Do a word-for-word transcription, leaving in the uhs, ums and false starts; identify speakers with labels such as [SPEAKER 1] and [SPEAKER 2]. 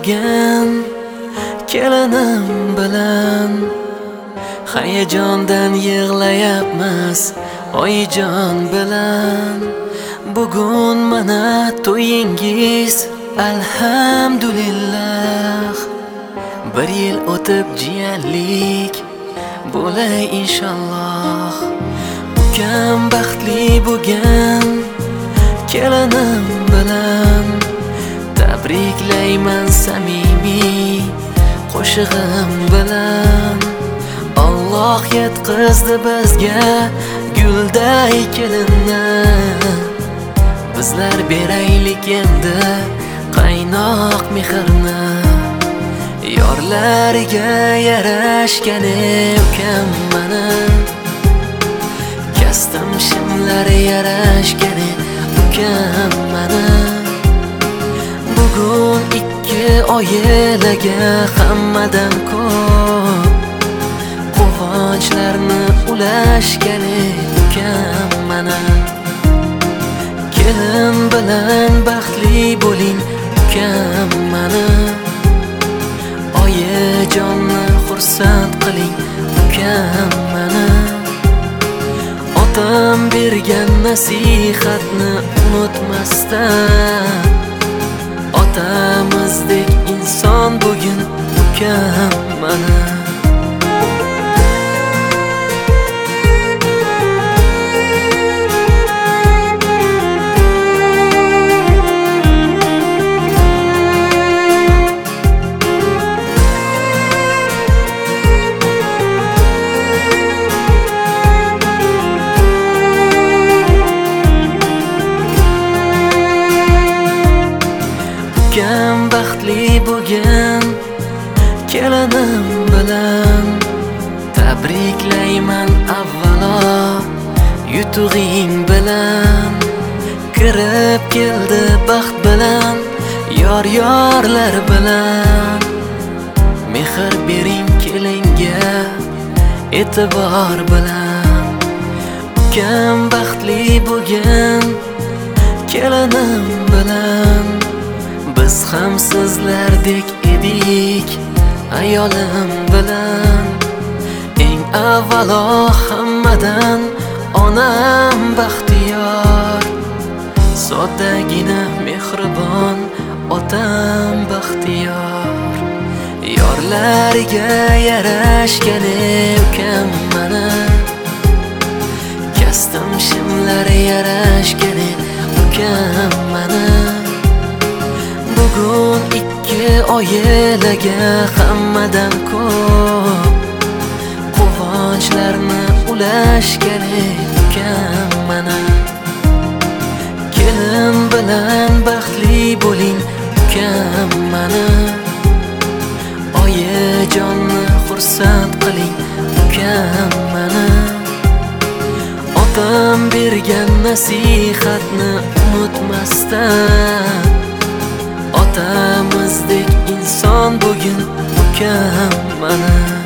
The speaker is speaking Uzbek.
[SPEAKER 1] bo'lgan kelinim bilan hayajondan yig'layapmiz oyijon bilan. Bugun mana to'yingiz alhamdulillah. Bir yil o'tib jiyanlik bo'lay inshaalloh. Ukam baxtli bo'lgan kelinim bilan tabriklayman samimiy qo'shig'im bilan. Alloh yetkazdi bizga gulday kelinni, bizlar beraylik endi qaynoq mehrni. Yorlarga yarashgani ukam mana, kastam shimlari yarashgani ukam mana. Bugun ikki oilaga hammadan ko'p quvonchlarni ulashgani ukam mana. Kelin bilan baxtli bo'ling ukam mana. Oyijonni xursand qiling ukam mana. Otam bergan nasihatni unutmasdan, otamizdek inson bugun ukam mana. Ukam baxtli bo'lgan kelinim bilan tabriklayman avvalo yutug'ing bilan. Kirib keldi baxt bilan yor yorlar bilan. Mehr bering kelinga e'tibor bilan. Ukam baxtli bo'lgan kelinim bilan biz ham sizlardek edik ayolim bilan. Eng avvalo hammadan onam baxtiyor, soddagina mehribon otam baxtiyor. Yorlarga yarashgani ukam mana, kastam shimlari yarashgani ukam mana. Bugun ikki oilaga hammadan ko'p quvonchlarni ulashgani ukam mana. Kelin bilan baxtli bo'ling ukam mana. Oyijonni xursand qiling ukam mana. Otam bergan nasihatni unutmasdan, otamizdek inson bugun ukam mana.